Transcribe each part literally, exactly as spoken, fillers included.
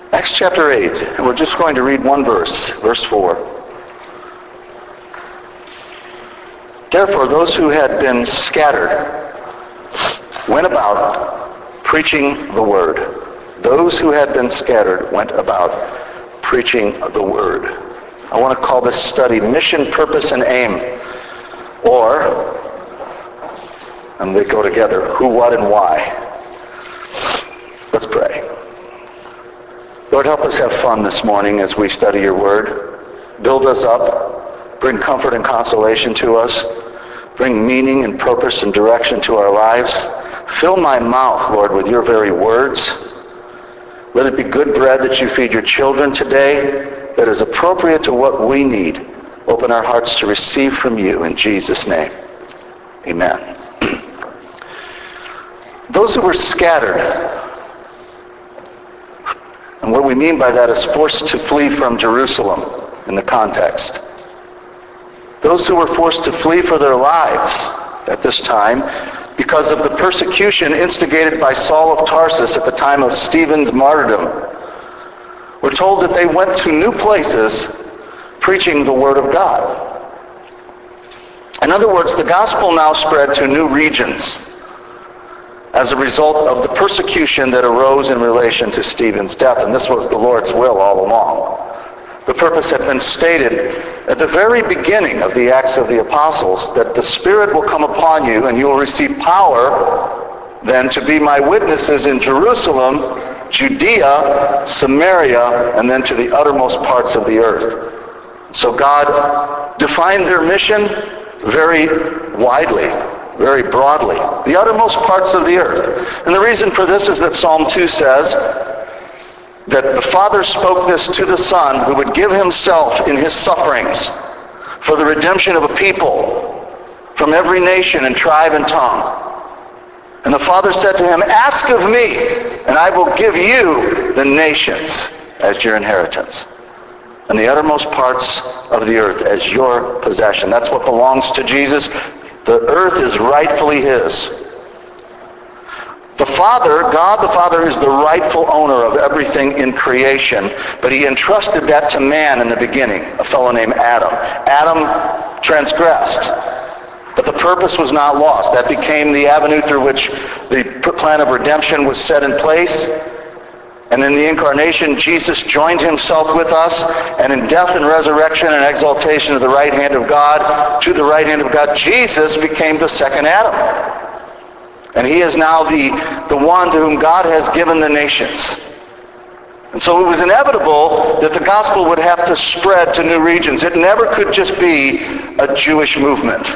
Acts chapter eight, and we're just going to read one verse, verse four. Therefore, those who had been scattered went about preaching the word. Those who had been scattered went about preaching the word. I want to call this study Mission, Purpose, and Aim. Or, and they go together, who, what, and why. Let's pray. Lord, help us have fun this morning as we study your word. Build us up. Bring comfort and consolation to us. Bring meaning and purpose and direction to our lives. Fill my mouth, Lord, with your very words. Let it be good bread that you feed your children today that is appropriate to what we need. Open our hearts to receive from you in Jesus' name. Amen. Those who were scattered, and what we mean by that is forced to flee from Jerusalem in the context. Those who were forced to flee for their lives at this time because of the persecution instigated by Saul of Tarsus at the time of Stephen's martyrdom. We're told that they went to new places preaching the word of God. In other words, the gospel now spread to new regions as a result of the persecution that arose in relation to Stephen's death, and this was the Lord's will all along. The purpose had been stated at the very beginning of the Acts of the Apostles, that the Spirit will come upon you and you will receive power then to be my witnesses in Jerusalem, Judea, Samaria, and then to the uttermost parts of the earth. So God defined their mission very widely, very broadly. The uttermost parts of the earth. And the reason for this is that Psalm two says that the Father spoke this to the Son, who would give himself in his sufferings for the redemption of a people from every nation and tribe and tongue. And the Father said to him, ask of me, and I will give you the nations as your inheritance, and the uttermost parts of the earth as your possession. That's what belongs to Jesus. The earth is rightfully his. The Father, God the Father, is the rightful owner of everything in creation, but he entrusted that to man in the beginning, a fellow named Adam. Adam transgressed, but the purpose was not lost. That became the avenue through which the plan of redemption was set in place. And in the incarnation, Jesus joined himself with us, and in death and resurrection and exaltation of the right hand of God, to the right hand of God, Jesus became the second Adam. And he is now the, the one to whom God has given the nations. And so it was inevitable that the gospel would have to spread to new regions. It never could just be a Jewish movement.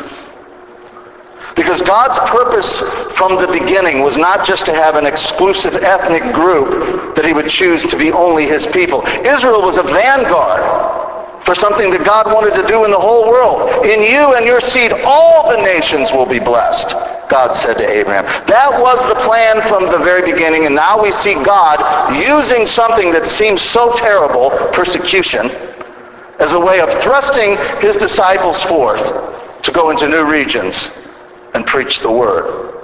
Because God's purpose from the beginning was not just to have an exclusive ethnic group that he would choose to be only his people. Israel was a vanguard for something that God wanted to do in the whole world. In you and your seed, all the nations will be blessed, God said to Abraham. That was the plan from the very beginning, and now we see God using something that seems so terrible, persecution, as a way of thrusting his disciples forth to go into new regions and preach the word.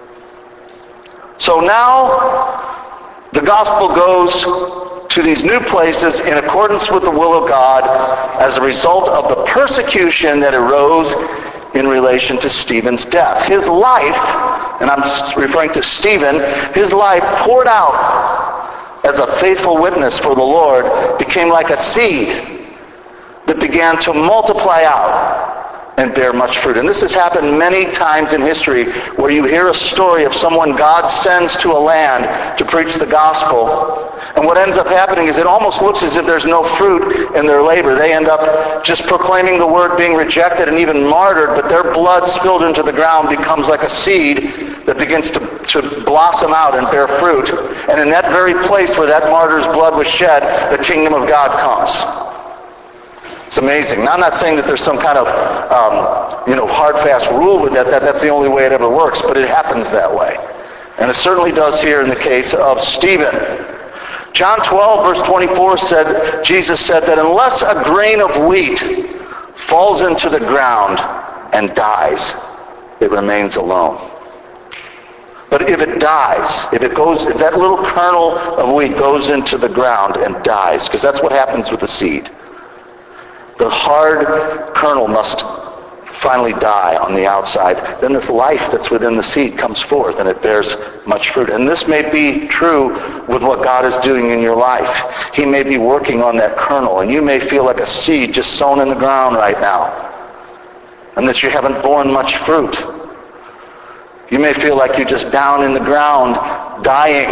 So now the gospel goes to these new places in accordance with the will of God as a result of the persecution that arose in relation to Stephen's death. His life, and I'm referring to Stephen, his life poured out as a faithful witness for the Lord became like a seed that began to multiply out and bear much fruit. And this has happened many times in history where you hear a story of someone God sends to a land to preach the gospel. And what ends up happening is it almost looks as if there's no fruit in their labor. They end up just proclaiming the word, being rejected and even martyred, but their blood spilled into the ground becomes like a seed that begins to, to blossom out and bear fruit. And in that very place where that martyr's blood was shed, the kingdom of God comes. It's amazing. Now, I'm not saying that there's some kind of, um, you know, hard, fast rule with that, that that's the only way it ever works, but it happens that way. And it certainly does here in the case of Stephen. John twelve, verse twenty-four said, Jesus said that unless a grain of wheat falls into the ground and dies, it remains alone. But if it dies, if it goes, if that little kernel of wheat goes into the ground and dies, because that's what happens with the seed. The hard kernel must finally die on the outside. Then this life that's within the seed comes forth and it bears much fruit. And this may be true with what God is doing in your life. He may be working on that kernel, and you may feel like a seed just sown in the ground right now, and that you haven't borne much fruit. You may feel like you're just down in the ground, dying.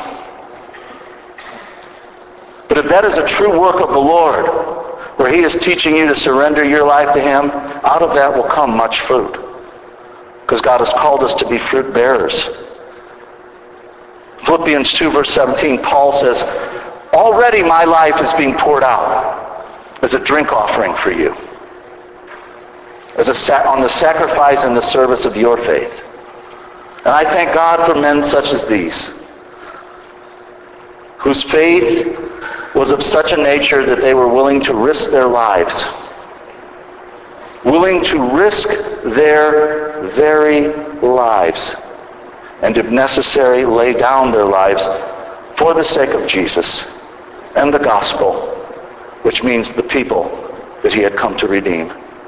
But if that is a true work of the Lord, where he is teaching you to surrender your life to him, out of that will come much fruit. Because God has called us to be fruit bearers. Philippians two verse seventeen, Paul says, already my life is being poured out as a drink offering for you, as a sa- on the sacrifice and the service of your faith. And I thank God for men such as these, whose faith was of such a nature that they were willing to risk their lives, willing to risk their very lives, and if necessary, lay down their lives for the sake of Jesus and the gospel, which means the people that he had come to redeem.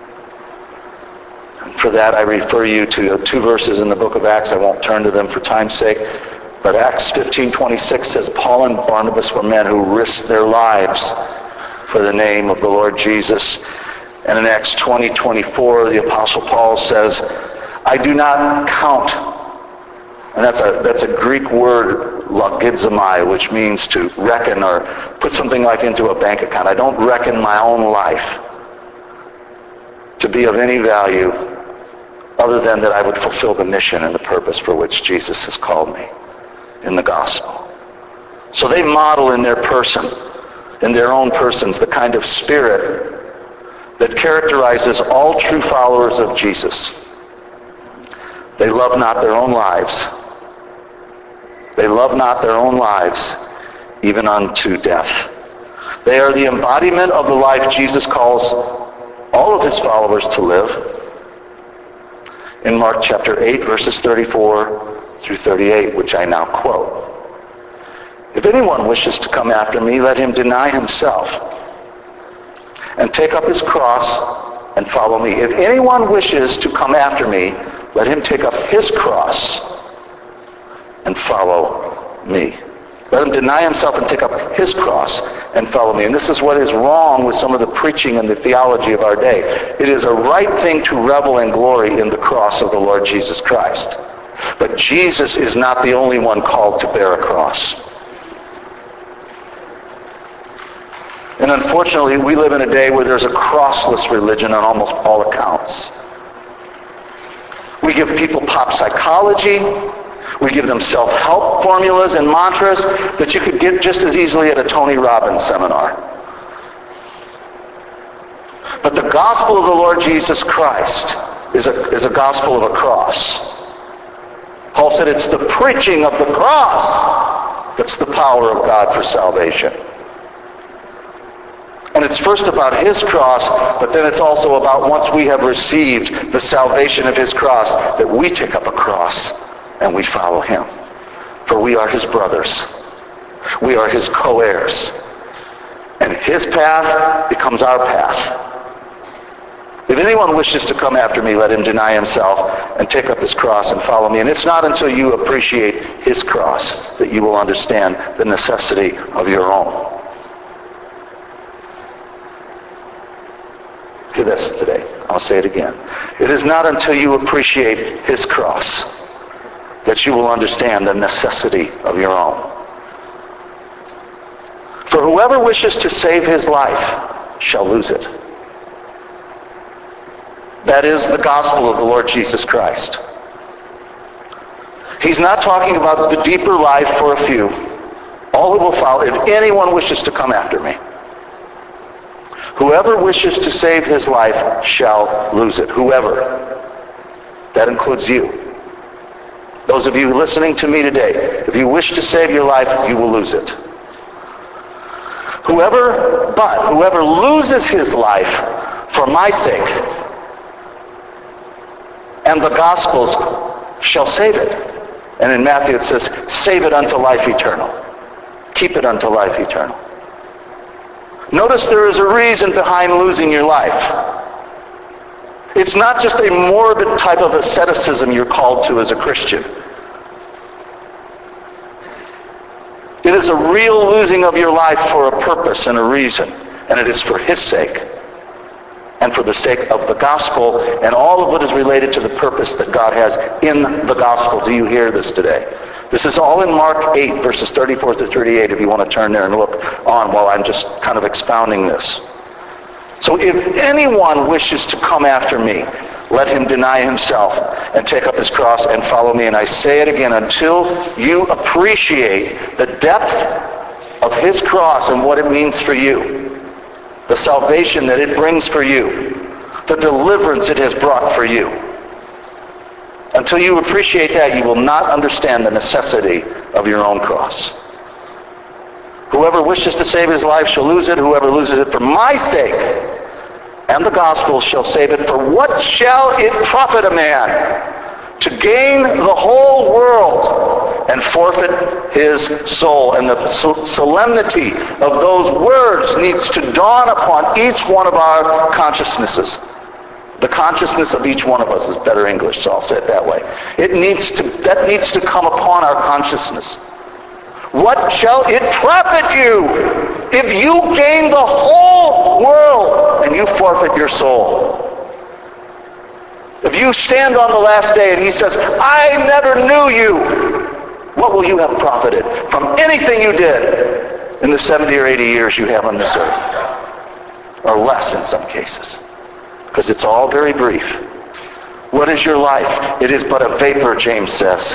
For that, I refer you to two verses in the book of Acts. I won't turn to them for time's sake. But Acts fifteen twenty-six says, Paul and Barnabas were men who risked their lives for the name of the Lord Jesus. And in Acts twenty twenty-four, the Apostle Paul says, I do not count, and that's a, that's a Greek word, logizomai, which means to reckon or put something like into a bank account. I don't reckon my own life to be of any value other than that I would fulfill the mission and the purpose for which Jesus has called me in the gospel. So they model in their person, in their own persons, the kind of spirit that characterizes all true followers of Jesus. They love not their own lives. They love not their own lives, even unto death. They are the embodiment of the life Jesus calls all of his followers to live. In Mark chapter eight, verses thirty-four through thirty-eight, which I now quote. If anyone wishes to come after me, let him deny himself and take up his cross and follow me. If anyone wishes to come after me, let him take up his cross and follow me. Let him deny himself and take up his cross and follow me. And this is what is wrong with some of the preaching and the theology of our day. It is a right thing to revel in glory in the cross of the Lord Jesus Christ. But Jesus is not the only one called to bear a cross. And unfortunately, we live in a day where there's a crossless religion on almost all accounts. We give people pop psychology. We give them self-help formulas and mantras that you could get just as easily at a Tony Robbins seminar. But the gospel of the Lord Jesus Christ is a, is a gospel of a cross. Paul said it's the preaching of the cross that's the power of God for salvation. And it's first about his cross, but then it's also about once we have received the salvation of his cross, that we take up a cross and we follow him. For we are his brothers. We are his co-heirs. And his path becomes our path. If anyone wishes to come after me, let him deny himself and take up his cross and follow me. And it's not until you appreciate his cross that you will understand the necessity of your own. Hear this today. I'll say it again. It is not until you appreciate his cross that you will understand the necessity of your own. For whoever wishes to save his life shall lose it. That is the gospel of the Lord Jesus Christ. He's not talking about the deeper life for a few. All who will follow, if anyone wishes to come after me. Whoever wishes to save his life shall lose it. Whoever. That includes you. Those of you listening to me today, if you wish to save your life, you will lose it. Whoever, but whoever loses his life for my sake and the gospel's shall save it. And in Matthew it says, save it unto life eternal. Keep it unto life eternal. Notice there is a reason behind losing your life. It's not just a morbid type of asceticism you're called to as a Christian. It is a real losing of your life for a purpose and a reason. And it is for his sake. And for the sake of the gospel and all of what is related to the purpose that God has in the gospel. Do you hear this today? This is all in Mark eight, verses thirty-four to thirty-eight, if you want to turn there and look on while I'm just kind of expounding this. So if anyone wishes to come after me, let him deny himself and take up his cross and follow me. And I say it again, until you appreciate the depth of his cross and what it means for you, the salvation that it brings for you, the deliverance it has brought for you. Until you appreciate that, you will not understand the necessity of your own cross. Whoever wishes to save his life shall lose it. Whoever loses it for my sake and the gospel shall save it. For what shall it profit a man to gain the whole world and forfeit his soul? And the solemnity of those words needs to dawn upon each one of our consciousnesses. The consciousness of each one of us is better English, so I'll say it that way. It needs to, that needs to come upon our consciousness. What shall it profit you if you gain the whole world and you forfeit your soul? If you stand on the last day and he says, I never knew you, what will you have profited from anything you did in the seventy or eighty years you have on this earth? Or less in some cases. Because it's all very brief. What is your life? It is but a vapor, James says.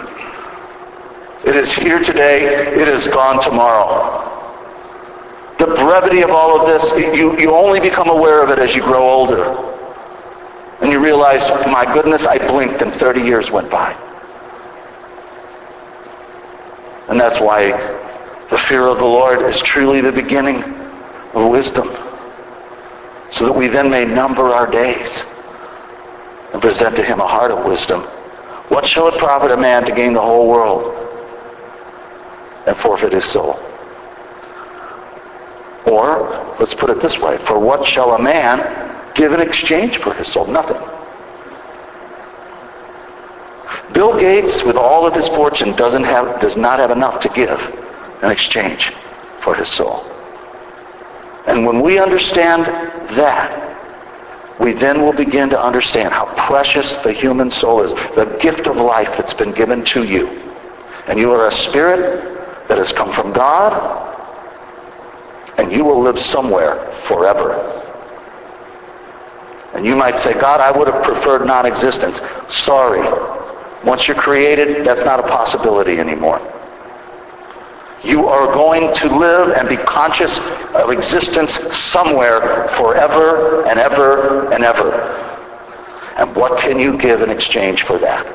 It is here today. It is gone tomorrow. The brevity of all of this, you, you only become aware of it as you grow older. And you realize, my goodness, I blinked and thirty years went by. And that's why the fear of the Lord is truly the beginning of wisdom. So that we then may number our days and present to him a heart of wisdom. What shall it profit a man to gain the whole world and forfeit his soul? Or, let's put it this way, for what shall a man give in exchange for his soul? Nothing. Bill Gates, with all of his fortune, doesn't have, does not have enough to give in exchange for his soul. And when we understand that, we then will begin to understand how precious the human soul is, the gift of life that's been given to you. And you are a spirit that has come from God, and you will live somewhere forever. And you might say, God, I would have preferred non-existence. Sorry. Once you're created, that's not a possibility anymore. You are going to live and be conscious of existence somewhere forever and ever and ever. And what can you give in exchange for that?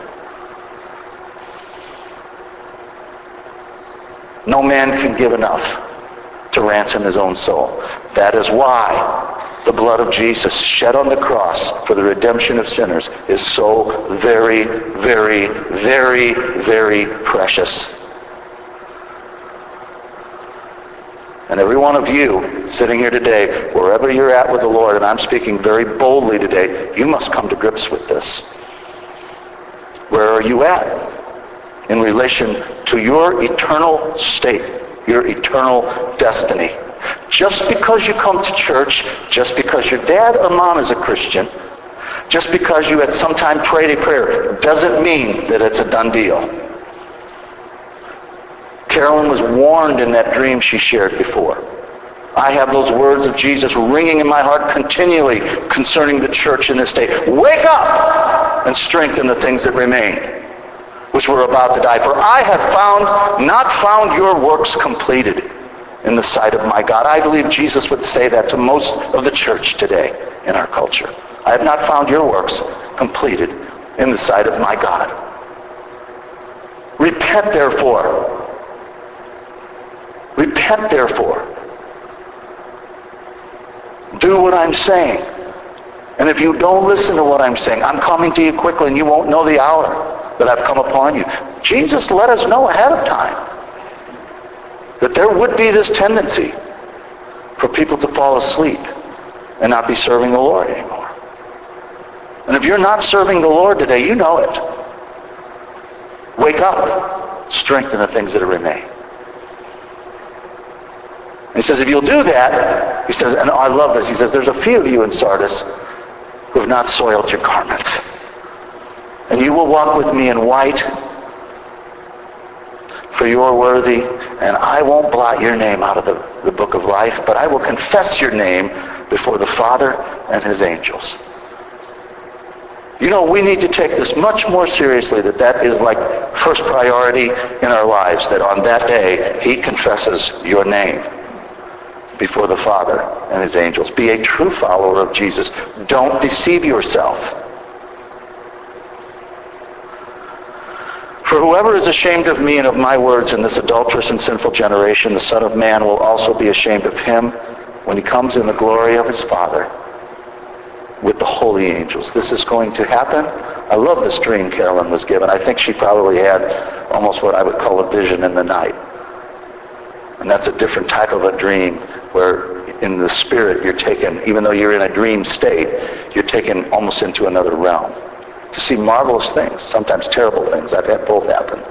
No man can give enough to ransom his own soul. That is why the blood of Jesus shed on the cross for the redemption of sinners is so very, very, very, very precious. And every one of you sitting here today, wherever you're at with the Lord, and I'm speaking very boldly today, you must come to grips with this. Where are you at in relation to your eternal state, your eternal destiny? Just because you come to church, just because your dad or mom is a Christian, just because you at some time prayed a prayer, doesn't mean that it's a done deal. Carolyn was warned in that dream she shared before. I have those words of Jesus ringing in my heart continually concerning the church in this day. Wake up and strengthen the things that remain, which were about to die. For I have found, not found your works completed in the sight of my God. I believe Jesus would say that to most of the church today in our culture. I have not found your works completed in the sight of my God. Repent, therefore. Repent, therefore. Do what I'm saying. And if you don't listen to what I'm saying, I'm coming to you quickly and you won't know the hour that I've come upon you. Jesus let us know ahead of time that there would be this tendency for people to fall asleep and not be serving the Lord anymore. And if you're not serving the Lord today, you know it. Wake up. Strengthen the things that remain. And he says, if you'll do that, he says, and I love this, he says, there's a few of you in Sardis who have not soiled your garments. And you will walk with me in white, for you are worthy, and I won't blot your name out of the, the book of life, but I will confess your name before the Father and his angels. You know, we need to take this much more seriously, that that is like first priority in our lives, that on that day, he confesses your name before the Father and his angels. Be a true follower of Jesus. Don't deceive yourself. For whoever is ashamed of me and of my words in this adulterous and sinful generation, the Son of Man will also be ashamed of him when he comes in the glory of his Father with the holy angels. This is going to happen. I love this dream Carolyn was given. I think she probably had almost what I would call a vision in the night. And that's a different type of a dream where in the spirit you're taken, even though you're in a dream state, you're taken almost into another realm to see marvelous things, sometimes terrible things. I've had both happen.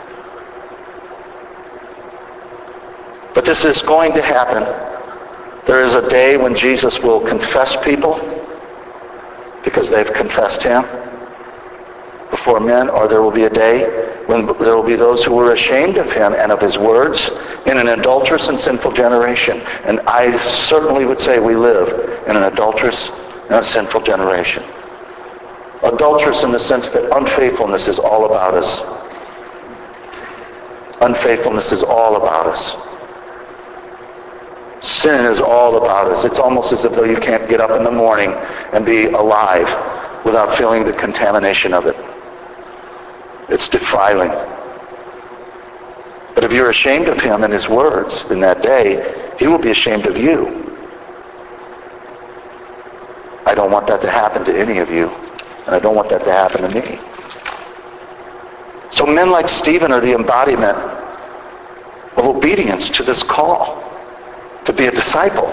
But this is going to happen. There is a day when Jesus will confess people because they've confessed him before men, or there will be a day when there will be those who were ashamed of him and of his words in an adulterous and sinful generation. And I certainly would say we live in an adulterous and a sinful generation. Adulterous in the sense that unfaithfulness is all about us. Unfaithfulness is all about us. Sin is all about us. It's almost as if though you can't get up in the morning and be alive without feeling the contamination of it. It's defiling. But if you're ashamed of him and his words in that day, he will be ashamed of you. I don't want that to happen to any of you, and I don't want that to happen to me. So men like Stephen are the embodiment of obedience to this call to be a disciple.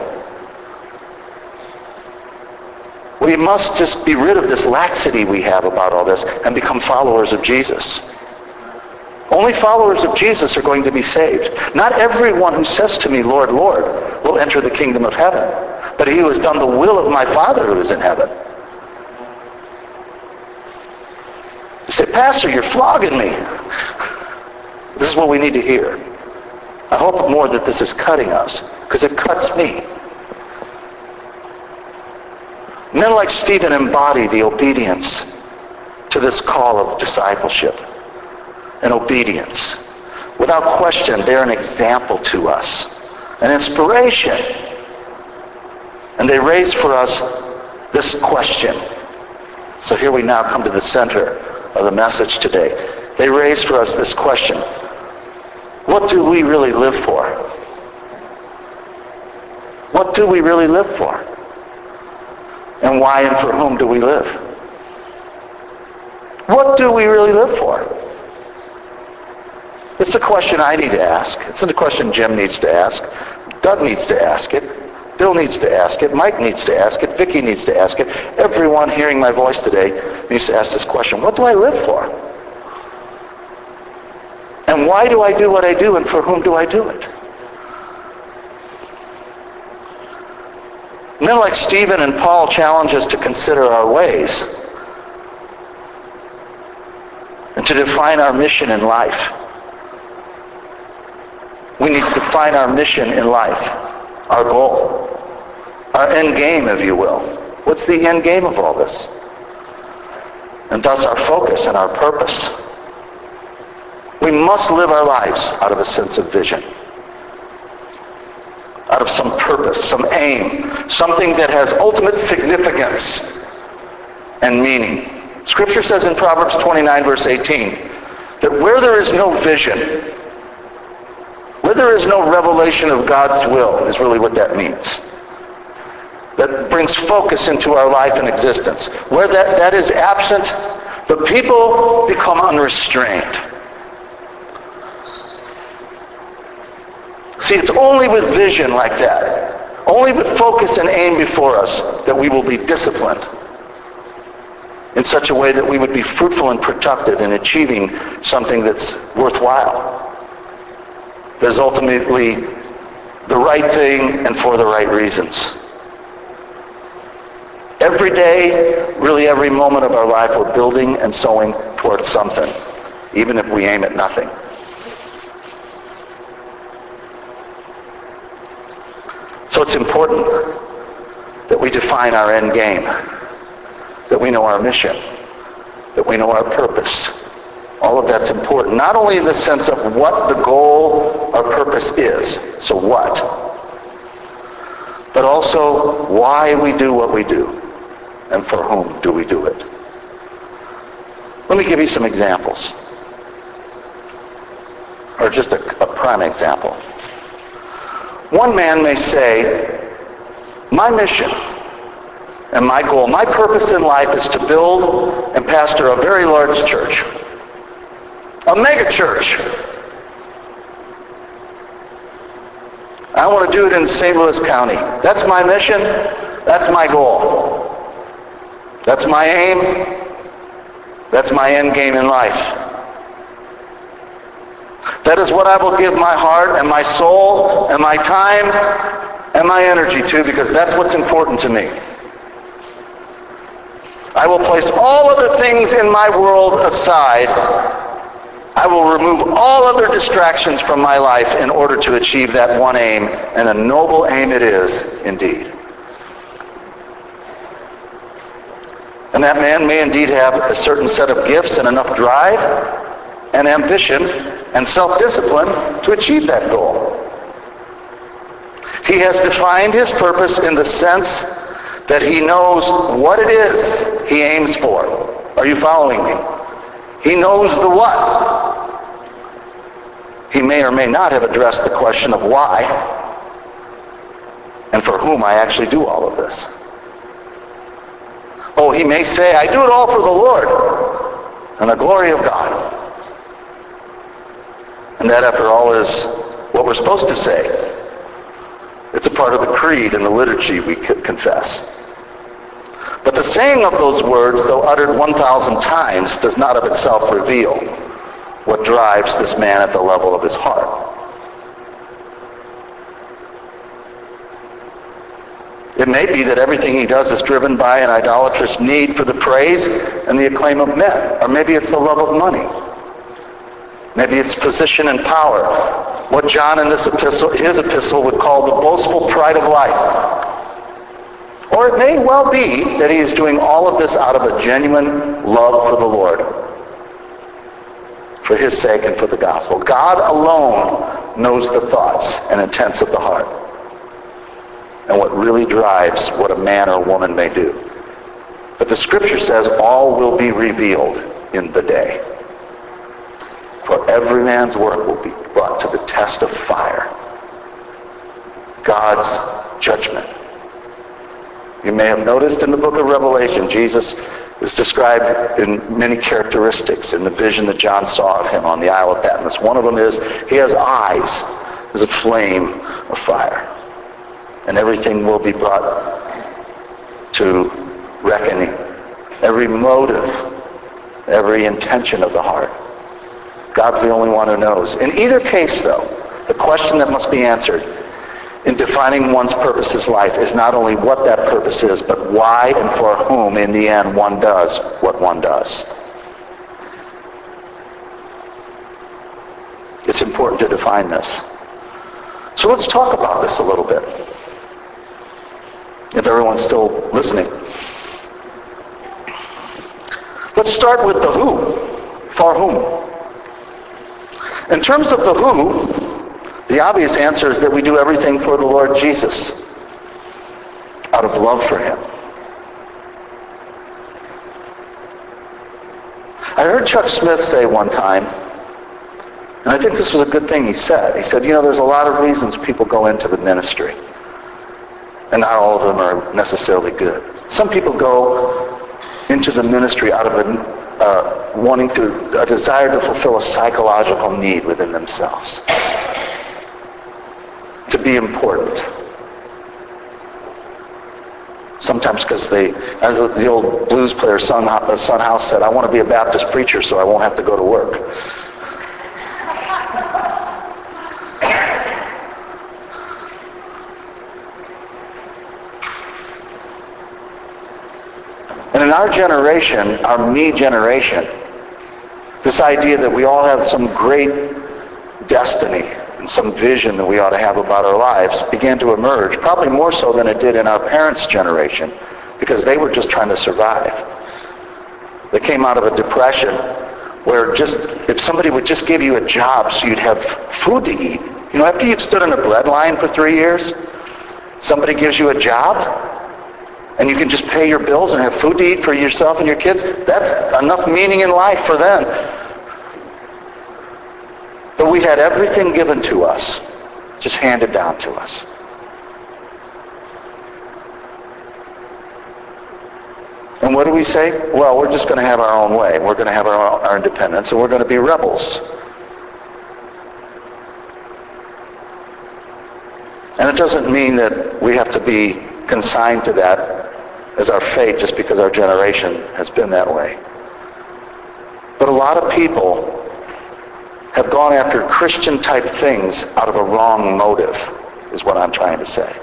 We must just be rid of this laxity we have about all this and become followers of Jesus. Only followers of Jesus are going to be saved. Not everyone who says to me, Lord, Lord, will enter the kingdom of heaven, but he who has done the will of my Father who is in heaven. You say, Pastor, you're flogging me. This is what we need to hear. I hope more that this is cutting us, because it cuts me. Men like Stephen embody the obedience to this call of discipleship and obedience. Without question, they're an example to us, an inspiration. And they raise for us this question. So here we now come to the center of the message today. They raise for us this question. What do we really live for? What do we really live for? And why and for whom do we live? What do we really live for? It's a question I need to ask. It's a question Jim needs to ask. Doug needs to ask it. Bill needs to ask it. Mike needs to ask it. Vicki needs to ask it. Everyone hearing my voice today needs to ask this question. What do I live for? And why do I do what I do, and for whom do I do it? Men like Stephen and Paul challenge us to consider our ways and to define our mission in life. We need to define our mission in life, our goal, our end game, if you will. What's the end game of all this? And thus our focus and our purpose. We must live our lives out of a sense of vision, out of some purpose, some aim, something that has ultimate significance and meaning. Scripture says in Proverbs twenty-nine, verse eighteen, that where there is no vision, where there is no revelation of God's will, is really what that means. That brings focus into our life and existence. Where that, that is absent, the people become unrestrained. See, it's only with vision like that, only with focus and aim before us, that we will be disciplined in such a way that we would be fruitful and productive in achieving something that's worthwhile, that is ultimately the right thing and for the right reasons. Every day, really every moment of our life, we're building and sowing towards something, even if we aim at nothing. So it's important that we define our end game, that we know our mission, that we know our purpose. All of that's important, not only in the sense of what the goal or purpose is, so what, but also why we do what we do and for whom do we do it. Let me give you some examples, or just a, a prime example. One man may say, my mission and my goal, my purpose in life is to build and pastor a very large church, a mega church. I want to do it in Saint Louis County. That's my mission. That's my goal. That's my aim. That's my end game in life. That is what I will give my heart and my soul and my time and my energy to, because that's what's important to me. I will place all other things in my world aside. I will remove all other distractions from my life in order to achieve that one aim, and a noble aim it is indeed. And that man may indeed have a certain set of gifts and enough drive and ambition and self-discipline to achieve that goal. He has defined his purpose in the sense that he knows what it is he aims for. Are you following me? He knows the what. He may or may not have addressed the question of why and for whom I actually do all of this. Oh, he may say, I do it all for the Lord and the glory of God. And that, after all, is what we're supposed to say. It's a part of the creed and the liturgy we confess. But the saying of those words, though uttered one thousand times, does not of itself reveal what drives this man at the level of his heart. It may be that everything he does is driven by an idolatrous need for the praise and the acclaim of men. Or maybe it's the love of money. Maybe it's position and power. What John in this epistle, his epistle would call the boastful pride of life. Or it may well be that he is doing all of this out of a genuine love for the Lord, for his sake and for the gospel. God alone knows the thoughts and intents of the heart and what really drives what a man or woman may do. But the scripture says all will be revealed in the day. For every man's work will be brought to the test of fire. God's judgment. You may have noticed in the book of Revelation, Jesus is described in many characteristics in the vision that John saw of him on the Isle of Patmos. One of them is he has eyes as a flame of fire. And everything will be brought to reckoning. Every motive, every intention of the heart. God's the only one who knows. In either case, though, the question that must be answered in defining one's purpose in life is not only what that purpose is, but why and for whom in the end one does what one does. It's important to define this. So let's talk about this a little bit. If everyone's still listening. Let's start with the who. For whom? In terms of the who, the obvious answer is that we do everything for the Lord Jesus out of love for him. I heard Chuck Smith say one time, and I think this was a good thing he said. He said, you know, there's a lot of reasons people go into the ministry, and not all of them are necessarily good. Some people go into the ministry out of a uh, wanting to, a desire to fulfill a psychological need within themselves. to be important. Sometimes because they, the old blues player Son, Son House said, I want to be a Baptist preacher so I won't have to go to work. And in our generation, our me generation, this idea that we all have some great destiny and some vision that we ought to have about our lives began to emerge, probably more so than it did in our parents' generation, because they were just trying to survive. They came out of a depression where just, if somebody would just give you a job so you'd have food to eat, you know, after you've stood in a bread line for three years, somebody gives you a job, and you can just pay your bills and have food to eat for yourself and your kids, that's enough meaning in life for them. But we had everything given to us, just handed down to us. And what do we say? Well, we're just going to have our own way. We're going to have our, our independence, and we're going to be rebels. And it doesn't mean that we have to be consigned to that as our fate just because our generation has been that way. But a lot of people have gone after Christian-type things out of a wrong motive, is what I'm trying to say.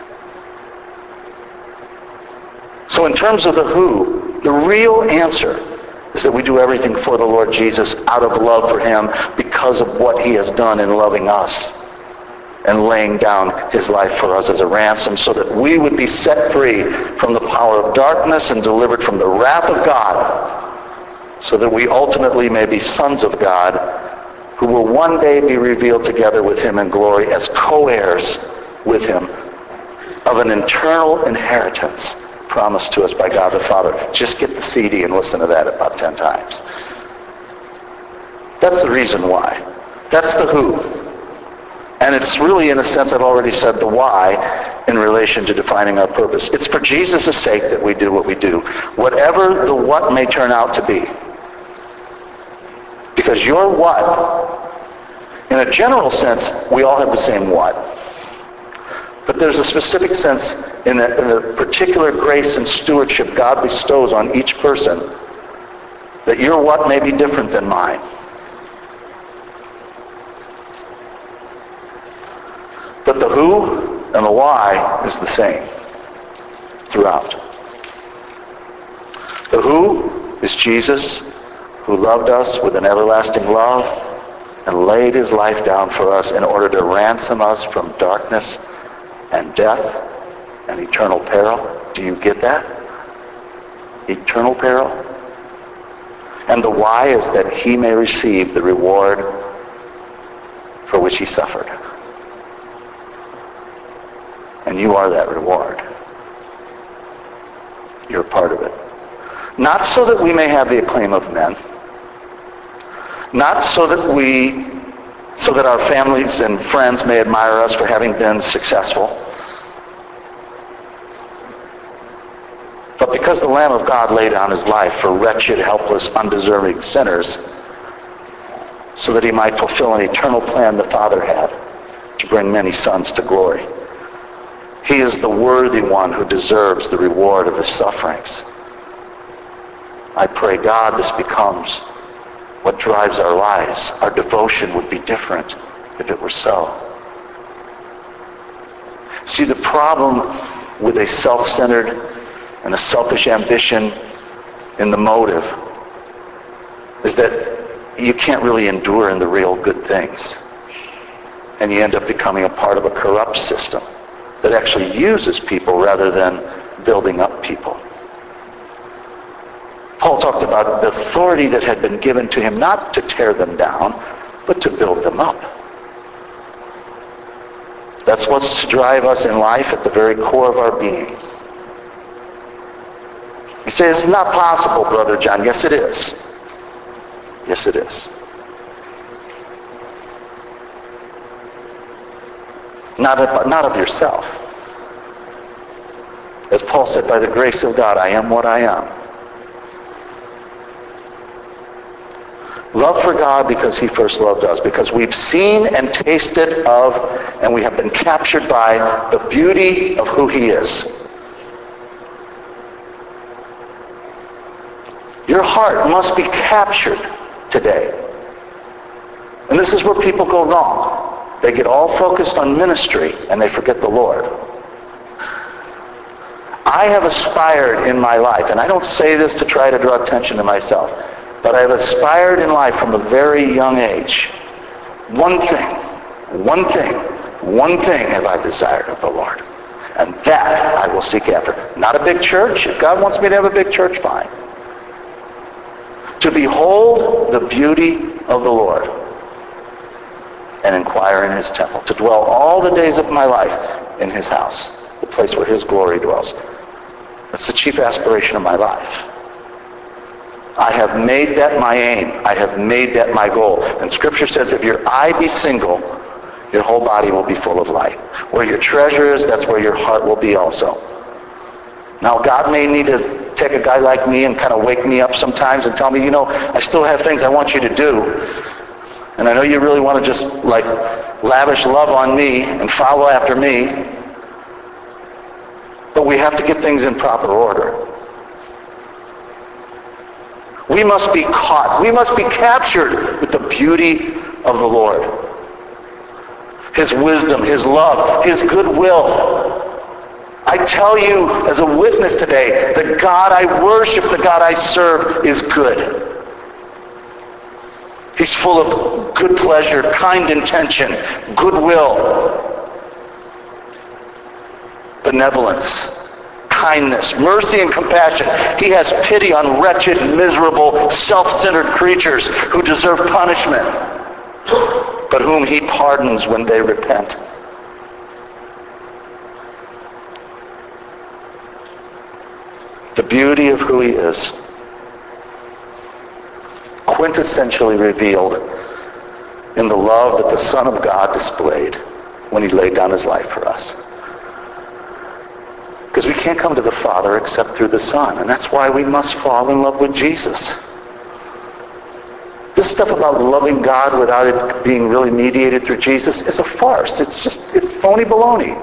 So in terms of the who, the real answer is that we do everything for the Lord Jesus out of love for him because of what he has done in loving us and laying down his life for us as a ransom so that we would be set free from the power of darkness and delivered from the wrath of God so that we ultimately may be sons of God who will one day be revealed together with him in glory as co-heirs with him of an eternal inheritance promised to us by God the Father. Just get the C D and listen to that about ten times. That's the reason why. That's the who. And it's really, in a sense, I've already said the why in relation to defining our purpose. It's for Jesus' sake that we do what we do, whatever the what may turn out to be. Because your what, in a general sense, we all have the same what. But there's a specific sense in the, in the particular grace and stewardship God bestows on each person that your what may be different than mine. But the who and the why is the same throughout. The who is Jesus, who loved us with an everlasting love and laid his life down for us in order to ransom us from darkness and death and eternal peril. Do you get that? Eternal peril. And the why is that he may receive the reward for which he suffered. And you are that reward. You're a part of it. Not so that we may have the acclaim of men. Not so that we, so that our families and friends may admire us for having been successful. But because the Lamb of God laid down his life for wretched, helpless, undeserving sinners, so that he might fulfill an eternal plan the Father had to bring many sons to glory. He is the worthy one who deserves the reward of his sufferings. I pray, God, this becomes what drives our lives. Our devotion would be different if it were so. See, the problem with a self-centered and a selfish ambition in the motive is that you can't really endure in the real good things. And you end up becoming a part of a corrupt system that actually uses people rather than building up people. Paul talked about the authority that had been given to him not to tear them down, but to build them up. That's what's to drive us in life at the very core of our being. You say, this is not possible, Brother John. Yes, it is. Yes, it is. Not of, not of yourself. As Paul said, by the grace of God, I am what I am. Love for God because he first loved us. Because we've seen and tasted of, and we have been captured by the beauty of who he is. Your heart must be captured today. And this is where people go wrong. They get all focused on ministry and they forget the Lord. I have aspired in my life, and I don't say this to try to draw attention to myself, but I have aspired in life from a very young age. One thing, one thing, one thing have I desired of the Lord. And that I will seek after. Not a big church. If God wants me to have a big church, fine. To behold the beauty of the Lord and inquire in his temple. To dwell all the days of my life in his house, the place where his glory dwells. That's the chief aspiration of my life. I have made that my aim. I have made that my goal. And Scripture says if your eye be single, your whole body will be full of light. Where your treasure is, that's where your heart will be also. Now, God may need to take a guy like me and kind of wake me up sometimes and tell me, you know, I still have things I want you to do. And I know you really want to just, like, lavish love on me and follow after me. But we have to get things in proper order. We must be caught. We must be captured with the beauty of the Lord. His wisdom, his love, his goodwill. I tell you as a witness today, the God I worship, the God I serve is good. He's full of good pleasure, kind intention, goodwill, benevolence, kindness, mercy, and compassion. He has pity on wretched, miserable, self-centered creatures who deserve punishment, but whom he pardons when they repent. The beauty of who he is, quintessentially revealed in the love that the Son of God displayed when he laid down his life for us. Because we can't come to the Father except through the Son, and that's why we must fall in love with Jesus. This stuff about loving God without it being really mediated through Jesus is a farce. It's just, it's phony baloney.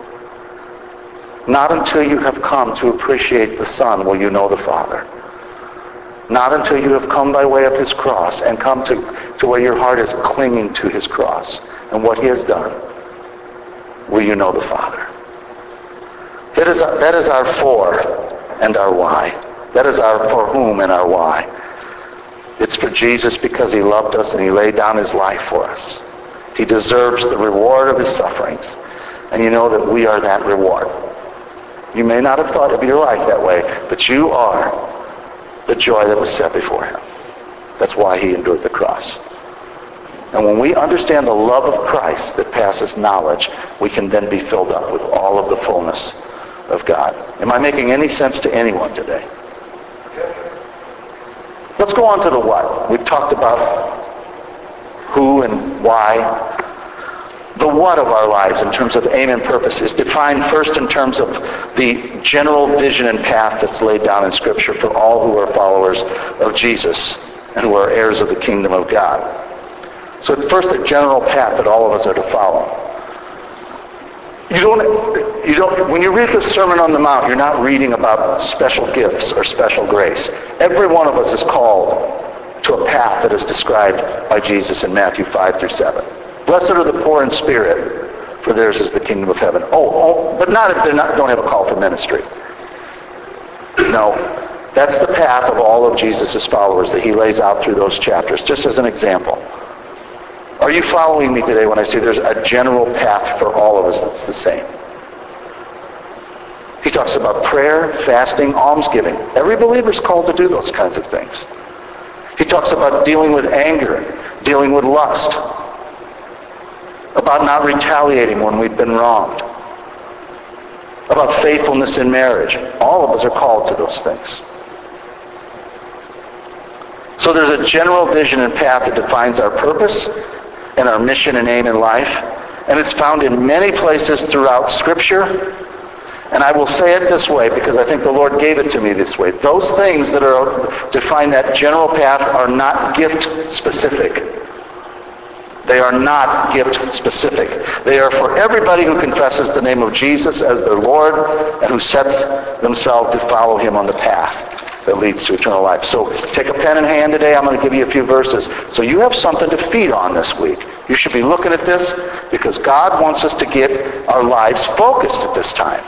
Not until you have come to appreciate the Son will you know the Father. Not until you have come by way of his cross and come to, to where your heart is clinging to his cross and what he has done will you know the Father. That is, that is our for and our why. That is our for whom and our why. It's for Jesus because he loved us and he laid down his life for us. He deserves the reward of his sufferings. And you know that we are that reward. You may not have thought of your life that way, but you are the joy that was set before him. That's why he endured the cross. And when we understand the love of Christ that passes knowledge, we can then be filled up with all of the fullness of God. Am I making any sense to anyone today? Let's go on to the what. We've talked about who and why. The what of our lives in terms of aim and purpose is defined first in terms of the general vision and path that's laid down in Scripture for all who are followers of Jesus and who are heirs of the kingdom of God. So it's first a general path that all of us are to follow. You don't, you don't, when you read the Sermon on the Mount, you're not reading about special gifts or special grace. Every one of us is called to a path that is described by Jesus in Matthew five through seven. Blessed are the poor in spirit, for theirs is the kingdom of heaven. Oh, oh but not if they don't have a call for ministry. No, that's the path of all of Jesus' followers that he lays out through those chapters, just as an example. Are you following me today when I say there's a general path for all of us that's the same? He talks about prayer, fasting, almsgiving. Every believer is called to do those kinds of things. He talks about dealing with anger, dealing with lust, about not retaliating when we've been wronged, about faithfulness in marriage. All of us are called to those things. So there's a general vision and path that defines our purpose and our mission and aim in life, and it's found in many places throughout Scripture, And I will say it this way because I think the Lord gave it to me this way. Those things that are define that general path are not gift specific. They are not gift specific. They are for everybody who confesses the name of Jesus as their Lord and who sets themselves to follow him on the path that leads to eternal life. So take a pen in hand today. I'm going to give you a few verses. So you have something to feed on this week. You should be looking at this because God wants us to get our lives focused at this time.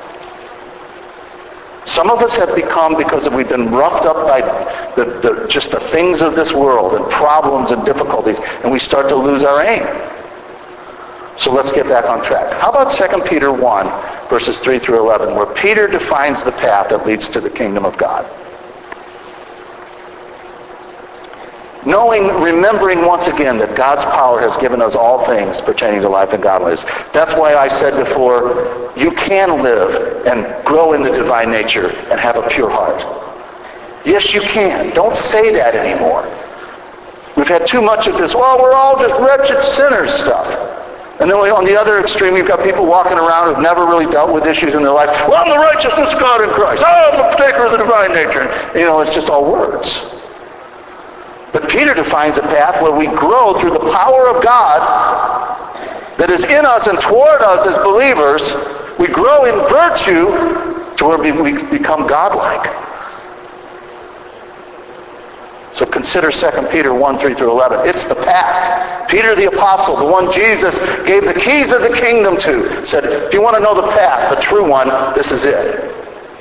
Some of us have become, because we've been roughed up by the, the, just the things of this world and problems and difficulties, and we start to lose our aim. So let's get back on track. How about Second Peter one, verses three through eleven, where Peter defines the path that leads to the kingdom of God? Knowing, remembering once again that God's power has given us all things pertaining to life and godliness. That's why I said before, you can live and grow in the divine nature and have a pure heart. Yes, you can. Don't say that anymore. We've had too much of this, well, we're all just wretched sinners stuff. And then on the other extreme, you've got people walking around who've never really dealt with issues in their life. Well, I'm the righteousness of God in Christ. Oh, I'm a partaker of the divine nature. You know, it's just all words. But Peter defines a path where we grow through the power of God that is in us and toward us as believers. We grow in virtue to where we become godlike. So consider Second Peter one, three through eleven. It's the path. Peter the apostle, the one Jesus gave the keys of the kingdom to, said, if you want to know the path, the true one, this is it.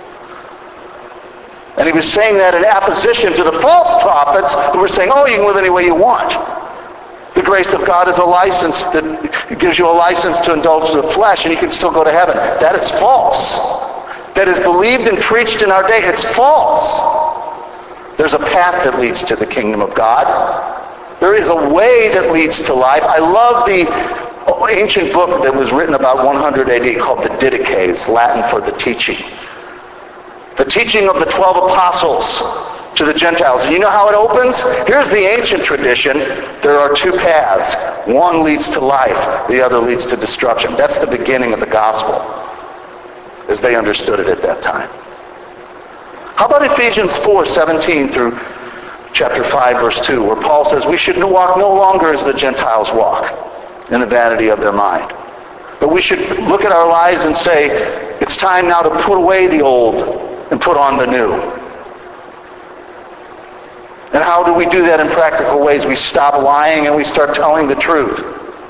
And he was saying that in opposition to the false prophets who were saying, oh, you can live any way you want. The grace of God is a license that gives you a license to indulge the flesh and you can still go to heaven. That is false. That is believed and preached in our day. It's false. There's a path that leads to the kingdom of God. There is a way that leads to life. I love the ancient book that was written about one hundred A D called the Didaches, Latin for the teaching. The teaching of the twelve apostles to the Gentiles. And you know how it opens? Here's the ancient tradition. There are two paths. One leads to life. The other leads to destruction. That's the beginning of the gospel as they understood it at that time. How about Ephesians four, seventeen through chapter five, verse two, where Paul says we should walk no longer as the Gentiles walk, in the vanity of their mind. But we should look at our lives and say, it's time now to put away the old and put on the new. And how do we do that in practical ways? We stop lying and we start telling the truth.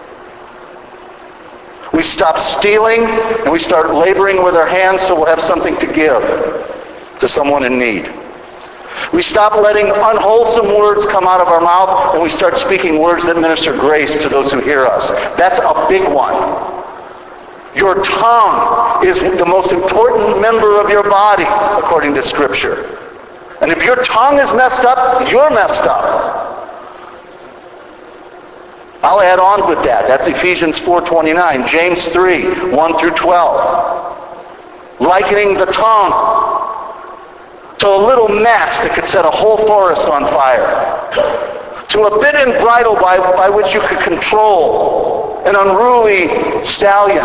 We stop stealing and we start laboring with our hands so we'll have something to give to someone in need. We stop letting unwholesome words come out of our mouth and we start speaking words that minister grace to those who hear us. That's a big one. Your tongue is the most important member of your body, according to Scripture. And if your tongue is messed up, you're messed up. I'll add on with that. That's Ephesians four twenty-nine, James three, one through twelve. Likening the tongue to a little match that could set a whole forest on fire. To a bit and bridle by, by which you could control an unruly stallion.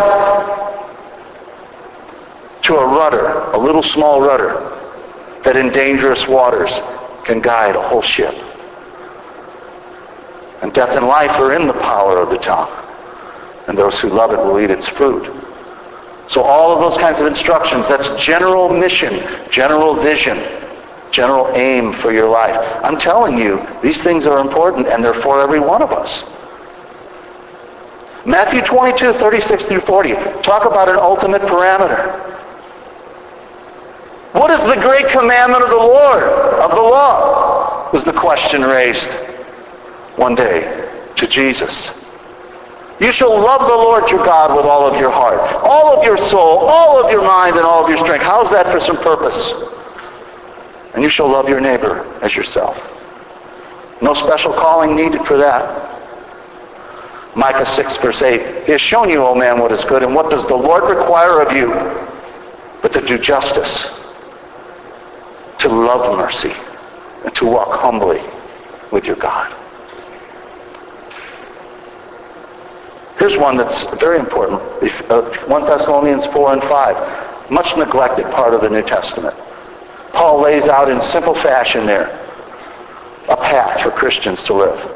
To a rudder, a little small rudder, that in dangerous waters can guide a whole ship. And death and life are in the power of the tongue. And those who love it will eat its fruit. So all of those kinds of instructions, that's general mission, general vision, general aim for your life. I'm telling you, these things are important and they're for every one of us. Matthew twenty-two, thirty-six through forty. Talk about an ultimate parameter. What is the great commandment of the Lord, of the law? Was the question raised one day to Jesus. You shall love the Lord your God with all of your heart, all of your soul, all of your mind, and all of your strength. How's that for some purpose? And you shall love your neighbor as yourself. No special calling needed for that. Micah six, verse eight. He has shown you, O man, what is good, and what does the Lord require of you but to do justice, to love mercy, and to walk humbly with your God. Here's one that's very important. First Thessalonians four and five. much neglected part of the New Testament. Paul lays out in simple fashion there a path for Christians to live.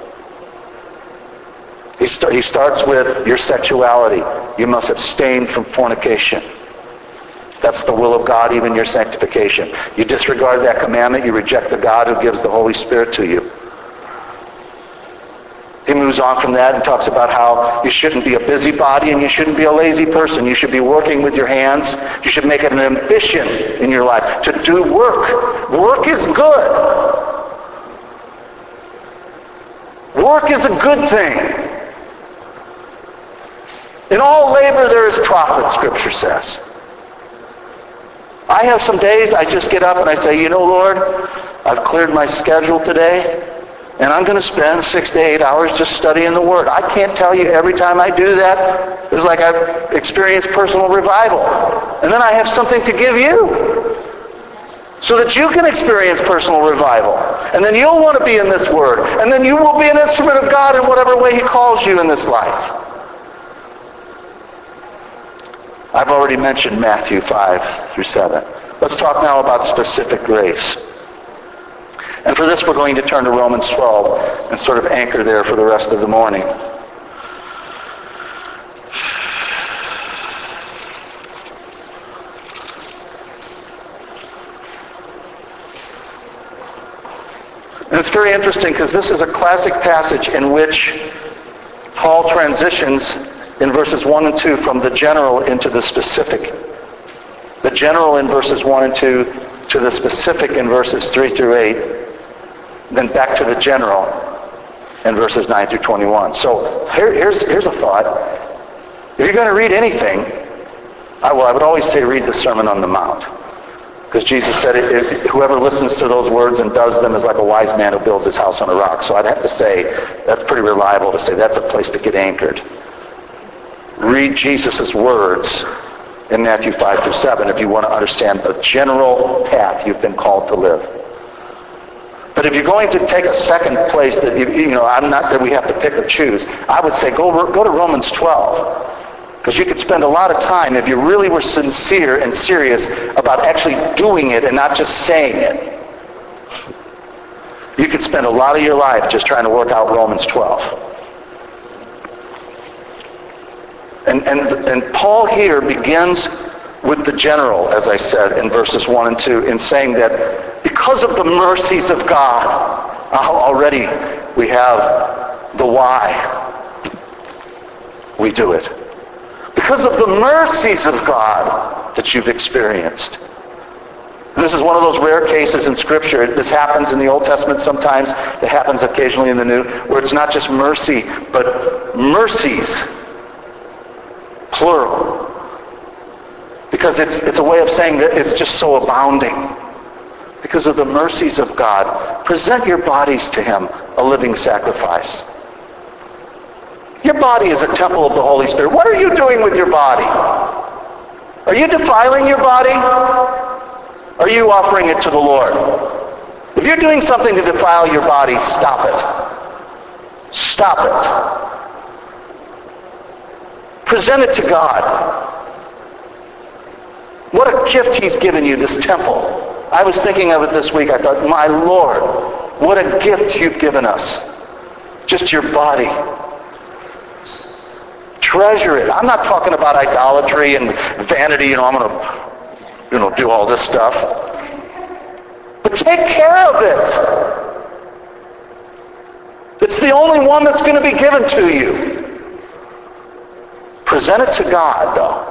He, st- he starts with your sexuality. You must abstain from fornication. That's the will of God, even your sanctification. You disregard that commandment, you reject the God who gives the Holy Spirit to you. He moves on from that and talks about how you shouldn't be a busybody and you shouldn't be a lazy person. You should be working with your hands. You should make it an ambition in your life to do work. Work is good. Work is a good thing. In all labor there is profit, Scripture says. I have some days I just get up and I say, you know, Lord, I've cleared my schedule today, and I'm going to spend six to eight hours just studying the Word. I can't tell you every time I do that, it's like I've experienced personal revival. And then I have something to give you so that you can experience personal revival. And then you'll want to be in this Word. And then you will be an instrument of God in whatever way He calls you in this life. I've already mentioned Matthew five through seven. Let's talk now about specific grace. And for this, we're going to turn to Romans twelve and sort of anchor there for the rest of the morning. And it's very interesting because this is a classic passage in which Paul transitions in verses one and two from the general into the specific. The general in verses one and two to the specific in verses three through eight. Then back to the general in verses nine through twenty-one. So here, here's, here's a thought. If you're going to read anything, I, well, I would always say read the Sermon on the Mount. Because Jesus said, it, it, whoever listens to those words and does them is like a wise man who builds his house on a rock. So I'd have to say, that's pretty reliable to say that's a place to get anchored. Read Jesus' words in Matthew five through seven if you want to understand the general path you've been called to live. But if you're going to take a second place that, you, you know, I'm not that we have to pick or choose, I would say go, go to Romans twelve. Because you could spend a lot of time if you really were sincere and serious about actually doing it and not just saying it. You could spend a lot of your life just trying to work out Romans twelve. And, and, and Paul here begins with the general, as I said, in verses one and two, in saying that because of the mercies of God, already we have the why we do it. Because of the mercies of God that you've experienced. And this is one of those rare cases in Scripture. This happens in the Old Testament sometimes. It happens occasionally in the New, where it's not just mercy, but mercies. Plural. Because it's, it's a way of saying that it's just so abounding. Because of the mercies of God, present your bodies to Him, a living sacrifice. Your body is a temple of the Holy Spirit. What are you doing with your body? Are you defiling your body? Are you offering it to the Lord? If you're doing something to defile your body, stop it. Stop it. Present it to God. What a gift He's given you, this temple. I was thinking of it this week. I thought, my Lord, what a gift You've given us. Just your body. Treasure it. I'm not talking about idolatry and vanity, you know, I'm going to, you know, do all this stuff. But take care of it. It's the only one that's going to be given to you. Present it to God, though.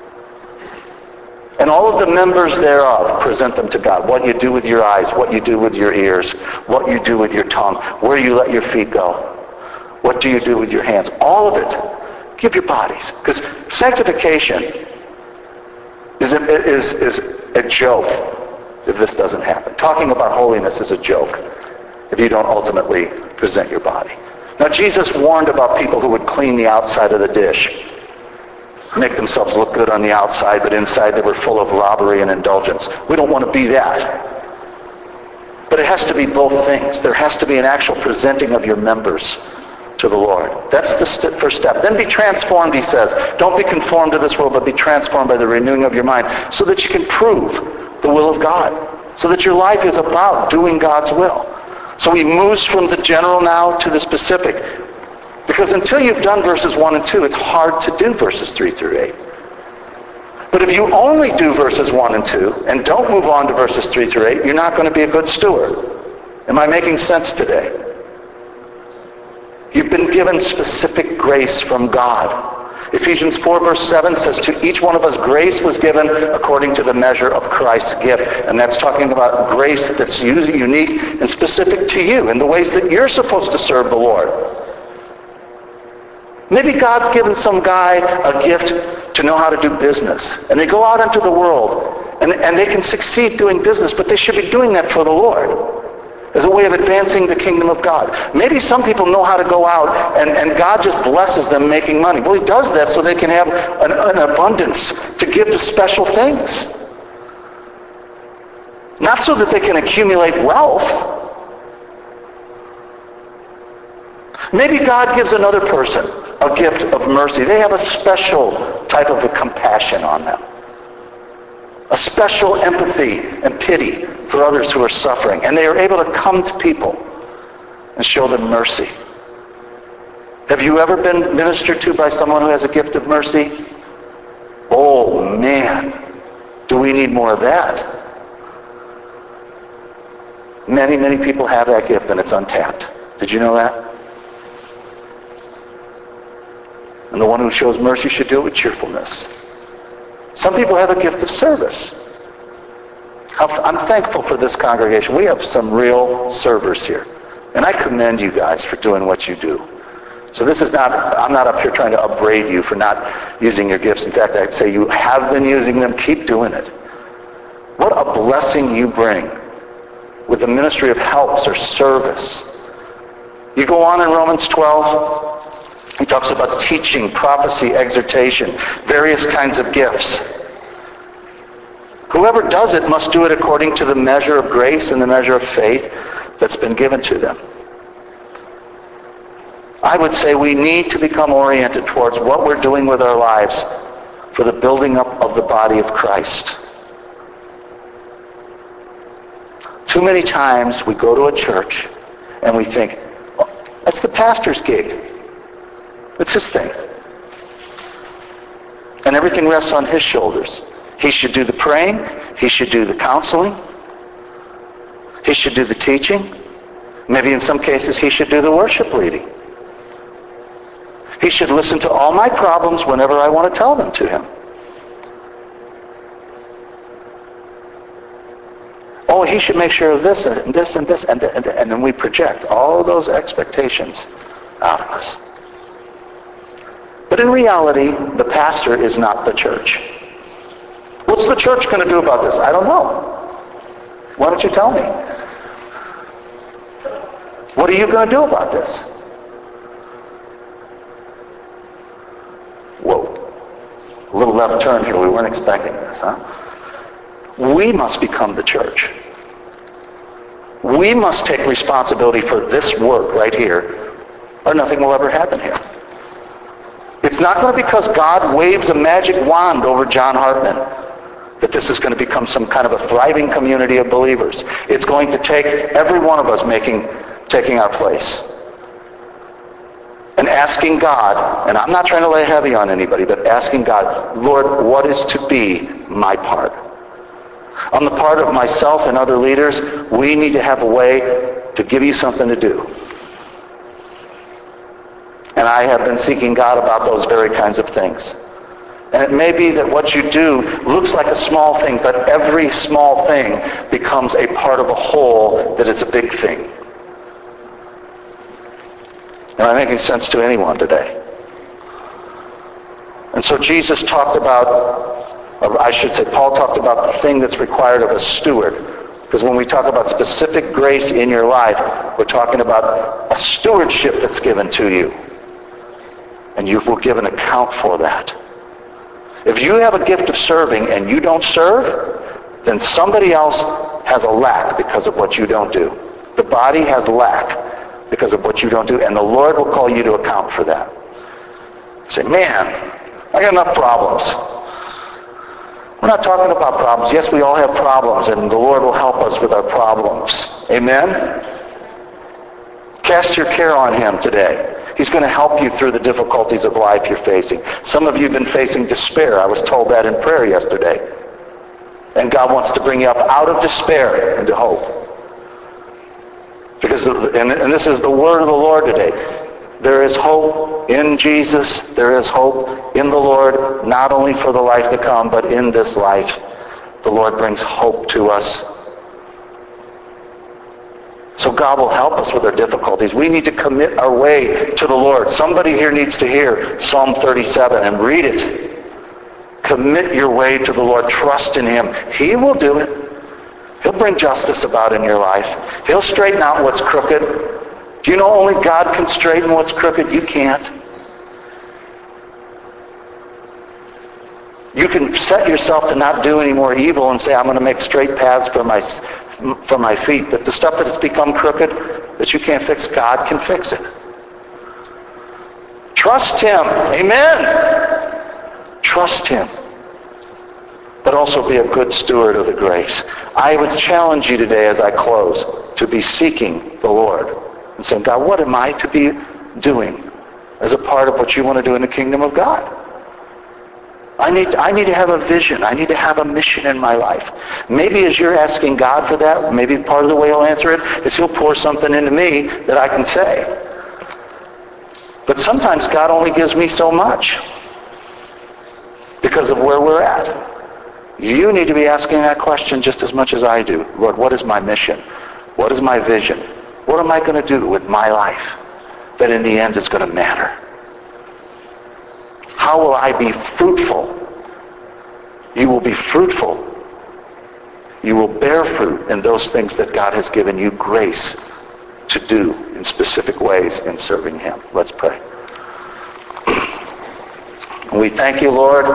And all of the members thereof, present them to God. What you do with your eyes, what you do with your ears, what you do with your tongue, where you let your feet go. What do you do with your hands? All of it. Give your bodies. Because sanctification is a, is, is a joke if this doesn't happen. Talking about holiness is a joke if you don't ultimately present your body. Now, Jesus warned about people who would clean the outside of the dish. Make themselves look good on the outside, but inside they were full of robbery and indulgence. We don't want to be that. But it has to be both things. There has to be an actual presenting of your members to the Lord. That's the st- first step. Then be transformed, he says. Don't be conformed to this world, but be transformed by the renewing of your mind so that you can prove the will of God, so that your life is about doing God's will. So he moves from the general now to the specific. Because until you've done verses one and two, it's hard to do verses three through eight. But if you only do verses one and two and don't move on to verses three through eight, you're not going to be a good steward. Am I making sense today? You've been given specific grace from God. Ephesians four verse seven says, to each one of us grace was given according to the measure of Christ's gift. And that's talking about grace that's unique and specific to you in the ways that you're supposed to serve the Lord. Maybe God's given some guy a gift to know how to do business. And they go out into the world and, and they can succeed doing business, but they should be doing that for the Lord, as a way of advancing the kingdom of God. Maybe some people know how to go out and, and God just blesses them making money. Well, he does that so they can have an, an abundance to give to special things. Not so that they can accumulate wealth. Maybe God gives another person a gift of mercy. They have a special type of a compassion on them. A special empathy and pity for others who are suffering. And they are able to come to people and show them mercy. Have you ever been ministered to by someone who has a gift of mercy? Oh man, do we need more of that? Many, many people have that gift and it's untapped. Did you know that? And the one who shows mercy should do it with cheerfulness. Some people have a gift of service. I'm thankful for this congregation. We have some real servers here. And I commend you guys for doing what you do. So this is not, I'm not up here trying to upbraid you for not using your gifts. In fact, I'd say you have been using them. Keep doing it. What a blessing you bring with the ministry of helps or service. You go on in Romans twelve, he talks about teaching, prophecy, exhortation, various kinds of gifts. Whoever does it must do it according to the measure of grace and the measure of faith that's been given to them. I would say we need to become oriented towards what we're doing with our lives for the building up of the body of Christ. Too many times we go to a church and we think, oh, that's the pastor's gig. It's his thing. And everything rests on his shoulders. He should do the praying. He should do the counseling. He should do the teaching. Maybe in some cases he should do the worship leading. He should listen to all my problems whenever I want to tell them to him. Oh, he should make sure of this and this and this, and, and, and then we project all those expectations out of us. But in reality, the pastor is not the church. What's the church going to do about this? I don't know. Why don't you tell me? What are you going to do about this? Whoa. A little left turn here. We weren't expecting this, huh? We must become the church. We must take responsibility for this work right here, or nothing will ever happen here. It's not going to be because God waves a magic wand over John Hartman that this is going to become some kind of a thriving community of believers. It's going to take every one of us making, taking our place. And asking God, and I'm not trying to lay heavy on anybody, but asking God, Lord, what is to be my part? On the part of myself and other leaders, we need to have a way to give you something to do. And I have been seeking God about those very kinds of things. And it may be that what you do looks like a small thing, but every small thing becomes a part of a whole that is a big thing. Am I making sense to anyone today? And so Jesus talked about, or I should say Paul talked about the thing that's required of a steward. Because when we talk about specific grace in your life, we're talking about a stewardship that's given to you. And you will give an account for that. If you have a gift of serving and you don't serve, then somebody else has a lack because of what you don't do. The body has lack because of what you don't do, and the Lord will call you to account for that. Say, man, I got enough problems. We're not talking about problems. Yes, we all have problems, and the Lord will help us with our problems. Amen? Cast your care on him today. He's going to help you through the difficulties of life you're facing. Some of you have been facing despair. I was told that in prayer yesterday. And God wants to bring you up out of despair into hope. Because, and, and this is the word of the Lord today. There is hope in Jesus. There is hope in the Lord, not only for the life to come, but in this life. The Lord brings hope to us. So God will help us with our difficulties. We need to commit our way to the Lord. Somebody here needs to hear Psalm thirty-seven and read it. Commit your way to the Lord. Trust in him. He will do it. He'll bring justice about in your life. He'll straighten out what's crooked. Do you know only God can straighten what's crooked? You can't. You can set yourself to not do any more evil and say, I'm going to make straight paths for my for my feet. But the stuff that has become crooked that you can't fix, God can fix it. Trust him. Amen. Trust him. But also be a good steward of the grace. I would challenge you today as I close to be seeking the Lord and saying, God, what am I to be doing as a part of what you want to do in the kingdom of God? I need, I need to have a vision. I need to have a mission in my life. Maybe as you're asking God for that, maybe part of the way he'll answer it is he'll pour something into me that I can say. But sometimes God only gives me so much because of where we're at. You need to be asking that question just as much as I do. Lord, what is my mission? What is my vision? What am I going to do with my life that in the end is going to matter? How will I be fruitful? You will be fruitful. You will bear fruit in those things that God has given you grace to do in specific ways in serving him. Let's pray. We thank you, Lord,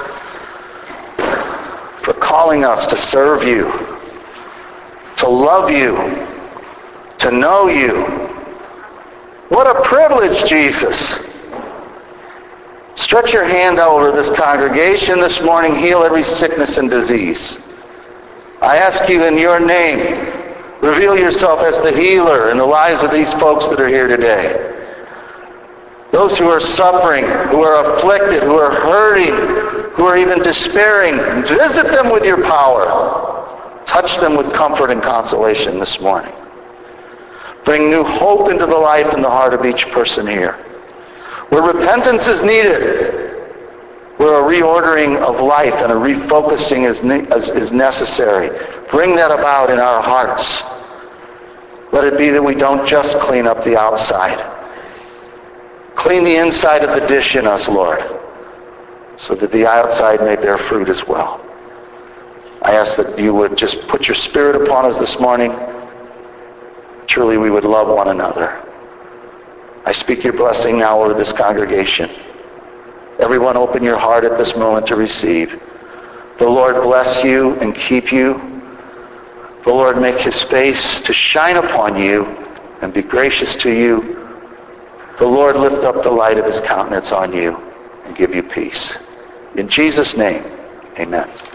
for calling us to serve you, to love you, to know you. What a privilege, Jesus. Stretch your hand out over this congregation this morning. Heal every sickness and disease. I ask you in your name, reveal yourself as the healer in the lives of these folks that are here today. Those who are suffering, who are afflicted, who are hurting, who are even despairing, visit them with your power. Touch them with comfort and consolation this morning. Bring new hope into the life and the heart of each person here. Where repentance is needed, where a reordering of life and a refocusing is, ne- is necessary, bring that about in our hearts. Let it be that we don't just clean up the outside. Clean the inside of the dish in us, Lord, so that the outside may bear fruit as well. I ask that you would just put your Spirit upon us this morning. Truly we would love one another. I speak your blessing now over this congregation. Everyone open your heart at this moment to receive. The Lord bless you and keep you. The Lord make his face to shine upon you and be gracious to you. The Lord lift up the light of his countenance on you and give you peace. In Jesus' name, amen.